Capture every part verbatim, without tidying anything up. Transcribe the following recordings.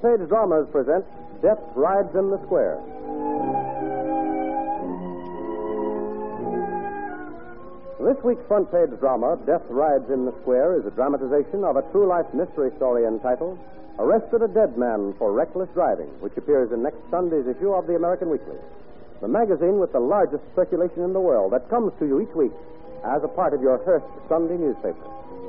Page Dramas present Death Rides in the Square. This week's front page drama, Death Rides in the Square, is a dramatization of a true-life mystery story entitled Arrested a Dead Man for Reckless Driving, which appears in next Sunday's issue of the American Weekly, the magazine with the largest circulation in the world that comes to you each week as a part of your Hearst Sunday newspaper.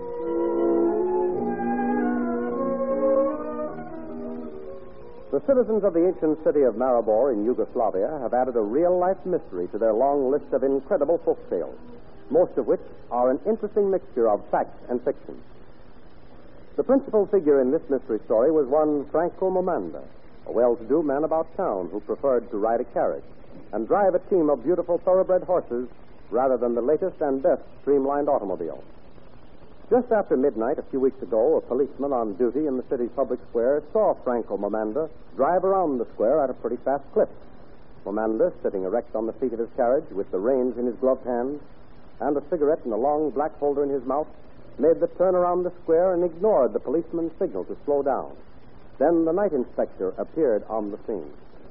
The citizens of the ancient city of Maribor in Yugoslavia have added a real-life mystery to their long list of incredible folk tales, most of which are an interesting mixture of fact and fiction. The principal figure in this mystery story was one Franco Momanda, a well-to-do man about town who preferred to ride a carriage and drive a team of beautiful thoroughbred horses rather than the latest and best streamlined automobile. Just after midnight a few weeks ago, a policeman on duty in the city's public square saw Franco Momanda drive around the square at a pretty fast clip. Momanda, sitting erect on the seat of his carriage with the reins in his gloved hand and a cigarette in a long black holder in his mouth, made the turn around the square and ignored the policeman's signal to slow down. Then the night inspector appeared on the scene.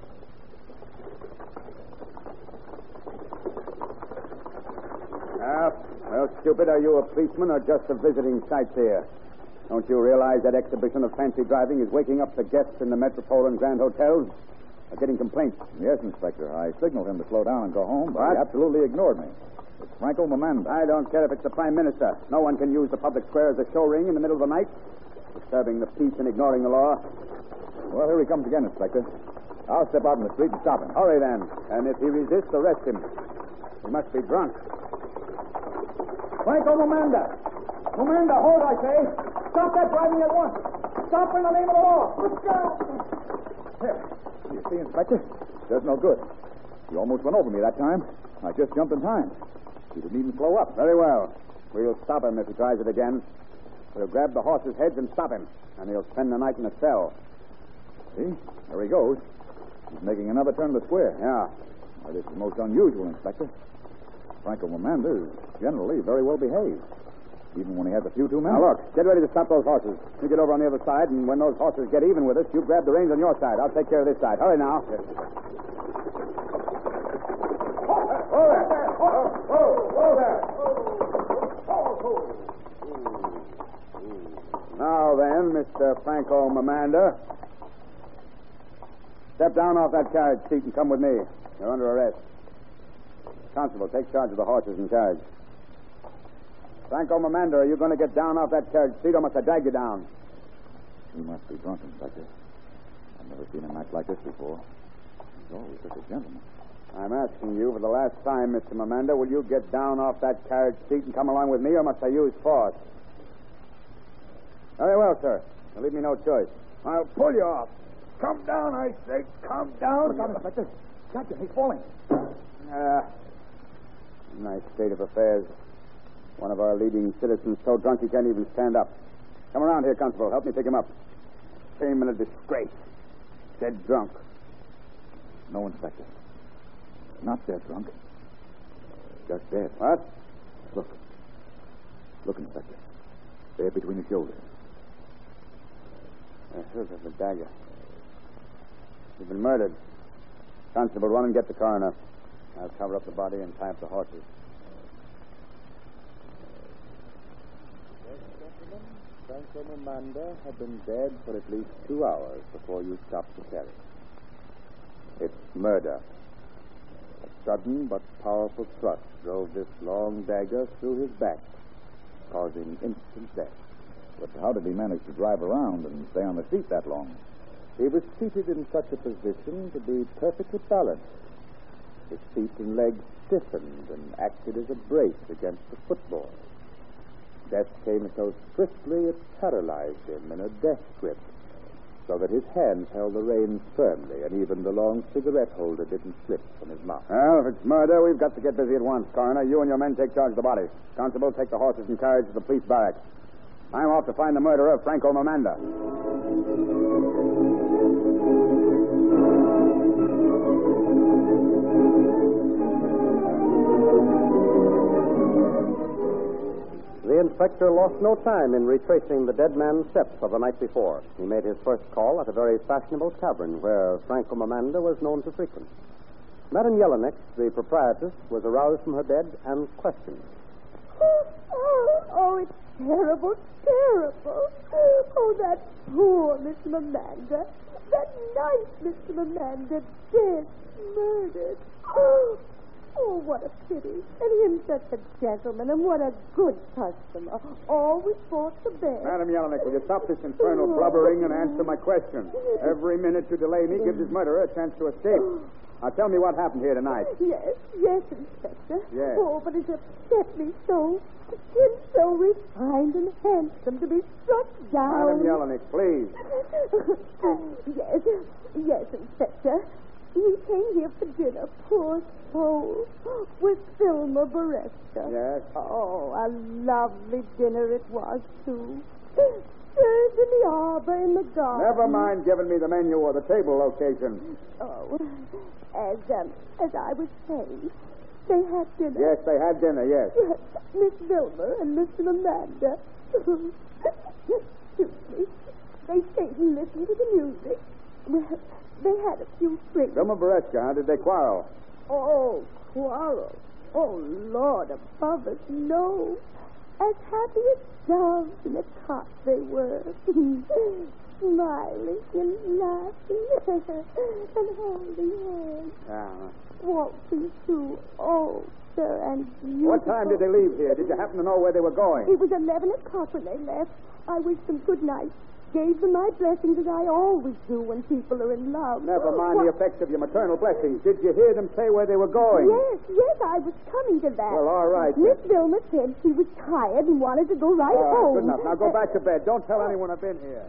Ah, well, stupid, are you a policeman or just a visiting sightseer? Don't you realize that exhibition of fancy driving is waking up the guests in the Metropole and Grand Hotels? They're getting complaints. Yes, Inspector. I signaled him to slow down and go home, but What? he absolutely ignored me. It's Franco Momanda. I don't care if it's the Prime Minister. No one can use the public square as a show ring in the middle of the night, disturbing the peace and ignoring the law. Well, here he comes again, Inspector. I'll step out in the street and stop him. Hurry, then. And if he resists, arrest him. He must be drunk. Franco Momanda! Momanda, hold, I say! Stop that driving at once! Stop in the name of the law! Let's go! Here. You see, Inspector? Does no good. He almost went over me that time. I just jumped in time. He didn't even slow up. Very well. We'll stop him if he tries it again. We'll grab the horses' heads and stop him, and he'll spend the night in a cell. See? There he goes. He's making another turn of the square. Yeah. Well, this is most unusual, Inspector. Franco Momanda is generally very well behaved, even when he has a few too many. Now, look, get ready to stop those horses. You get over on the other side, and when those horses get even with us, you grab the reins on your side. I'll take care of this side. Hurry now. Yes. Whoa there! Whoa, whoa, whoa there! Now then, Mister Franco Momanda, step down off that carriage seat and come with me. You're under arrest. Constable, take charge of the horses and carriage. Franco Momanda, are you going to get down off that carriage seat, or must I drag you down? He must be drunk, Inspector. I've never seen him act like this before. He's always such a gentleman. I'm asking you for the last time, Mister Momanda, will you get down off that carriage seat and come along with me, or must I use force? Very well, sir. You'll leave me no choice. I'll pull you off. Come down, I say. Come down. Look out, Inspector. Catch him. He's falling. Ah, nice state of affairs. One of our leading citizens so drunk he can't even stand up. Come around here, Constable. Help me pick him up. Shame and a disgrace. Dead drunk. No, Inspector. Not dead drunk. Just dead. What? Look. Look, Inspector. There between his shoulders. Uh, here's the dagger. He's been murdered. Constable, run and get the coroner. I'll cover up the body and tie up the horses. Yes, gentlemen, Franco Momanda had been dead for at least two hours before you stopped the carriage. It's murder. A sudden but powerful thrust drove this long dagger through his back, causing instant death. But how did he manage to drive around and stay on the seat that long? He was seated in such a position to be perfectly balanced. His feet and legs stiffened and acted as a brace against the footboard. Death came so swiftly it paralyzed him in a death grip, so that his hands held the reins firmly, and even the long cigarette holder didn't slip from his mouth. Well, if it's murder, we've got to get busy at once. Coroner, you and your men take charge of the body. Constable, take the horses and carriage to the police barracks. I'm off to find the murderer of Franco Momanda. The inspector lost no time in retracing the dead man's steps of the night before. He made his first call at a very fashionable tavern where Franco Mamanda was known to frequent. Madame Jelinek, the proprietress, was aroused from her bed and questioned. Oh, oh, oh, it's terrible, terrible. Oh, that poor Miss Mamanda. That nice Mister Mamanda dead, murdered. Oh, oh, what a pity. And him such a gentleman, and what a good customer. Always bought the best. Madam Jelinek, will you stop this infernal blubbering and answer my question? Every minute you delay me gives his murderer a chance to escape. Now, tell me what happened here tonight. Yes, yes, Inspector. Yes. Oh, but it upset me so. Him so refined and handsome to be struck down. Madam Jelinek, please. yes, yes, Inspector. He came here for dinner, poor soul, with Wilma Beresca. Yes? Oh, a lovely dinner it was, too. Served in the arbor in the garden. Never mind giving me the menu or the table location. Oh, as, um, as I was saying, they had dinner. Yes, they had dinner, yes. Yes, Miss Wilma and Mister Amanda. Excuse me. They stayed and listened to the music. Well, they had a few drinks. Wilma Beresca, how did they quarrel? Oh, quarrel. Oh, Lord above us, no. As happy as doves in a cot they were. Smiling and laughing and holding hands. Ah. Waltzing too. Oh, sir, and beautiful. What time did they leave here? Did you happen to know where they were going? It was eleven o'clock when they left. I wished them good night. Gave them my blessings as I always do when people are in love. Never mind What? the effects of your maternal blessings. Did you hear them say where they were going? Yes, yes, I was coming to that. Well, all right. Miss Vilma said she was tired and wanted to go right All right, home. good enough. Now go Uh, back to bed. Don't tell anyone I've been here.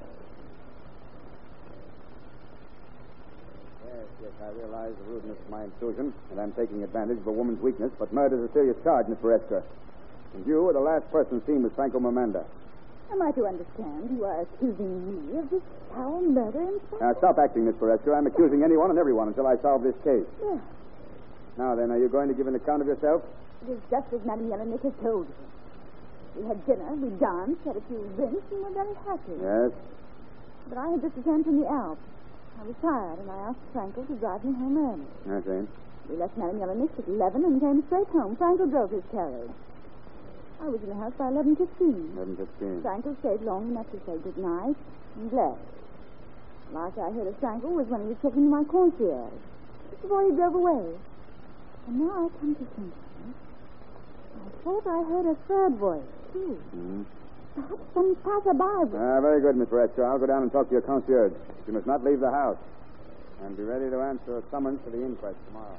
Yes, yes, I realize the rudeness of my intrusion, and I'm taking advantage of a woman's weakness, but murder's a serious charge, Miss Beresca. And you were the last person seen with Franco Mamanda. Am I to understand you are accusing me of this foul murder in fact? Now, stop acting, Miss Beresca. I'm accusing anyone and everyone until I solve this case. Yes, Now, then, are you going to give an account of yourself? it is just as Madame Jelinek has told you. We had dinner, we danced, had a few drinks, and were very happy. Yes. But I had just returned from the Alps. I was tired, and I asked Franco to drive me home early. I see. We left Madame Jelinek at eleven and came straight home. Franco drove his carriage. I was in the house by eleven fifteen. eleven fifteen. Franco stayed long enough to say good night and left. Last I heard of Franco was when he was talking to my concierge, just before he drove away. And now I come to think of it, I thought I heard a third voice, too. Mm-hmm. Perhaps some passerby. Ah, very good, Miss Beresca. I'll go down and talk to your concierge. You must not leave the house. And be ready to answer a summons for the inquest tomorrow.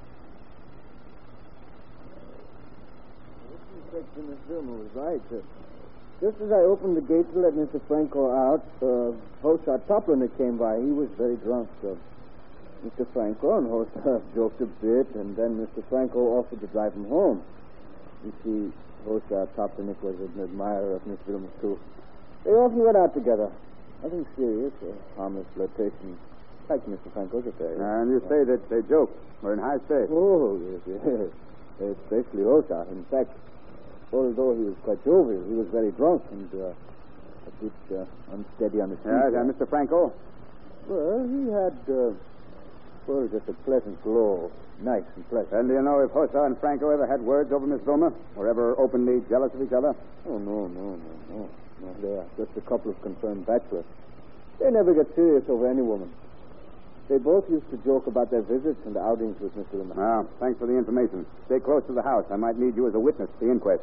Inspector Miss Vilma was right. Uh, just as I opened the gate to let Mister Franco out, uh, Hosar Toplinik came by. He was very drunk. Uh, Mister Franco and Hosar joked a bit, and then Mister Franco offered to drive him home. You see, Hosar Toplinik was an admirer of Miss Vilma, too. They often went out together. Nothing serious, a harmless flirtation. Like Mister Franco's affair. And you say that they joked. We're in high state. Oh, yes, yes. Especially Hosar. In fact, although he was quite jovial, he was very drunk and uh, a bit uh, unsteady on his feet. Yes, and Mister Franco? Well, he had, uh, well, just a pleasant glow. Nice and pleasant. And do you know if Hosar and Franco ever had words over Miss Vilma? Or ever openly jealous of each other? Oh, no, no, no, no. No, they are just a couple of concerned bachelors. They never get serious over any woman. They both used to joke about their visits and outings with Miss Vilma. Ah, thanks for the information. Stay close to the house. I might need you as a witness to the inquest.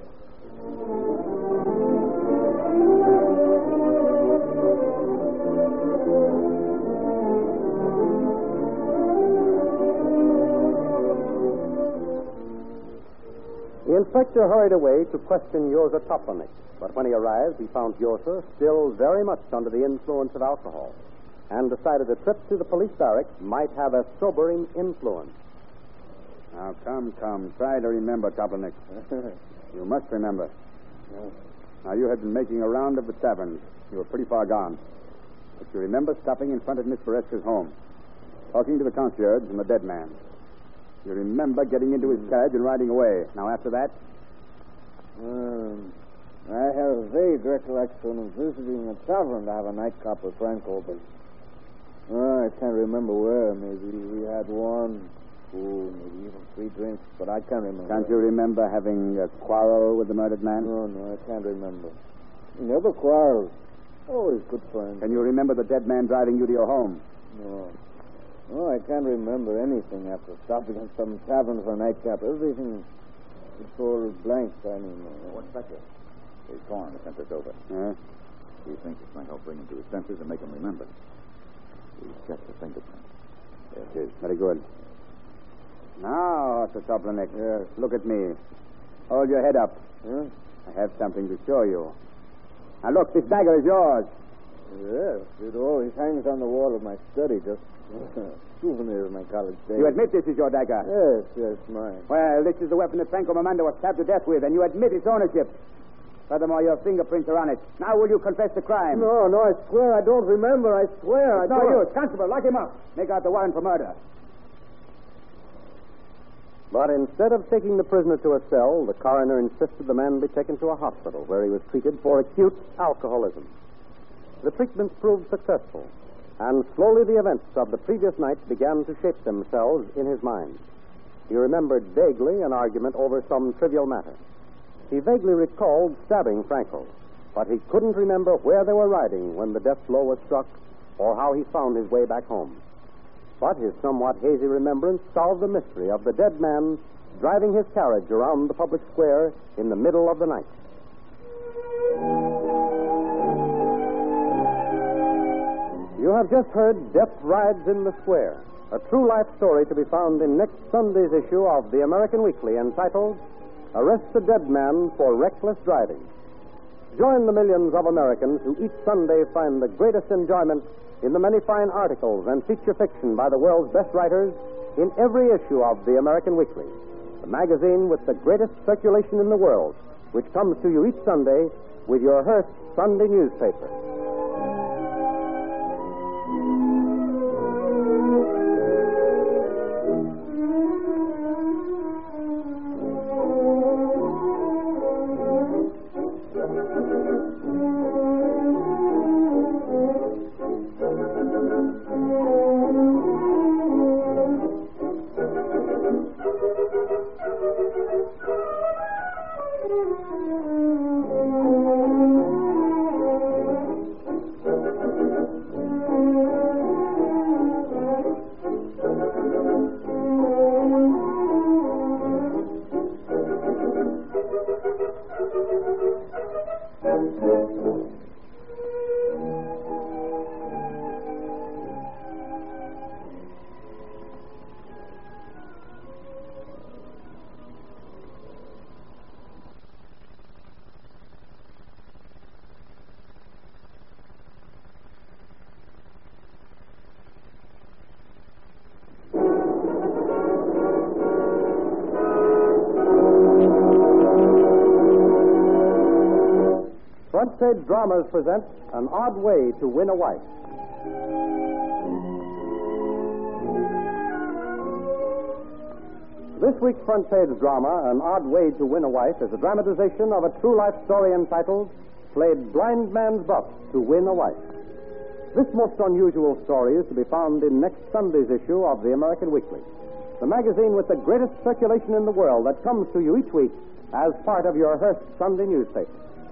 The inspector hurried away to question Yosa Toplinik, but when he arrived, he found Yosa still very much under the influence of alcohol, and decided a trip to the police barracks might have a sobering influence. Now, come, come. Try to remember, Toplinik. You must remember. Yes. Now, you had been making a round of the taverns. You were pretty far gone. But you remember stopping in front of Miss Beresca's home, talking to the concierge and the dead man. You remember getting into his carriage and riding away. Now, after that? Um, I have a vague recollection of visiting a tavern to have a nightcap with Franco, but oh, I can't remember where. Maybe we had one, two, maybe even three drinks, but I can't remember. Can't you remember having a quarrel with the murdered man? No, no, I can't remember. We never quarreled. Always good friends. Can you remember the dead man driving you to your home? No. No, I can't remember anything after stopping at some tavern for a nightcap. Everything is all blank. I mean, uh, What's that here? He's torn the sent us over. Huh? We think this might help bring him to his senses and make him remember. We checked the fingerprint. There it is. Very good. Now, Mister Toplinek, Yes. look at me. Hold your head up. huh? I have something to show you. Now, look, this dagger is yours. Yes, it always hangs on the wall of my study, just a souvenir of my college days. You admit this is your dagger? Yes, yes, mine. Well, this is the weapon that Franco Mamanda was stabbed to death with, and you admit its ownership. Furthermore, your fingerprints are on it. Now will you confess the crime? No, no, I swear I don't remember. I swear I No don't. use. Constable, lock him up. Make out the warrant for murder. But instead of taking the prisoner to a cell, the coroner insisted the man be taken to a hospital where he was treated for acute alcoholism. The treatment proved successful, and slowly the events of the previous night began to shape themselves in his mind. He remembered vaguely an argument over some trivial matter. He vaguely recalled stabbing Franco, but he couldn't remember where they were riding when the death blow was struck or how he found his way back home. But his somewhat hazy remembrance solved the mystery of the dead man driving his carriage around the public square in the middle of the night. You have just heard Death Rides in the Square, a true life story to be found in next Sunday's issue of the American Weekly entitled Arrest the Dead Man for Reckless Driving. Join the millions of Americans who each Sunday find the greatest enjoyment in the many fine articles and feature fiction by the world's best writers in every issue of the American Weekly, the magazine with the greatest circulation in the world, which comes to you each Sunday with your Hearst Sunday newspaper. Front Page Dramas present An Odd Way to Win a Wife. This week's Front Page drama, An Odd Way to Win a Wife, is a dramatization of a true life story entitled Played Blind Man's Buff to Win a Wife. This most unusual story is to be found in next Sunday's issue of the American Weekly, the magazine with the greatest circulation in the world that comes to you each week as part of your Hearst Sunday newspaper.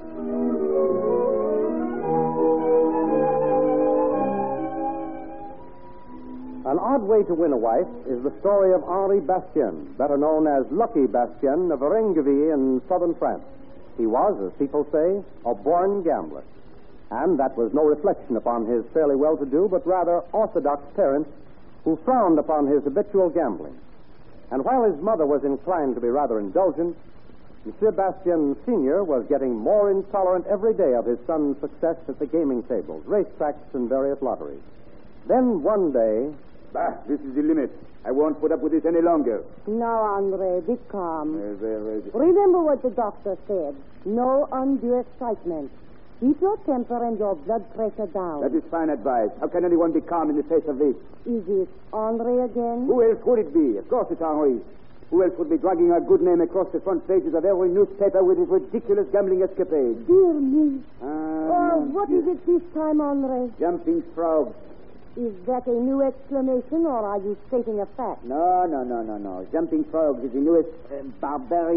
An Odd Way to Win a Wife is the story of Henri Bastien, better known as Lucky Bastien of Varennes in southern France. He was, as people say, a born gambler. And that was no reflection upon his fairly well-to-do, but rather orthodox parents who frowned upon his habitual gambling. And while his mother was inclined to be rather indulgent, Monsieur Bastien Senior was getting more intolerant every day of his son's success at the gaming tables, racetracks, and various lotteries. Then one day... Bah, this is the limit. I won't put up with this any longer. Now, Andre, be calm. There, there is... Remember what the doctor said. No undue excitement. Keep your temper and your blood pressure down. That is fine advice. How can anyone be calm in the face of this? Is it Andre again? Who else would it be? Of course it's Henri. Who else would be dragging our good name across the front pages of every newspaper with his ridiculous gambling escapades? Dear me. Ah, Oh, no, what dear. is it this time, Henri? Jumping frogs. Is that a new exclamation, or are you stating a fact? No, no, no, no, no. Jumping frogs is the newest uh, barbarian.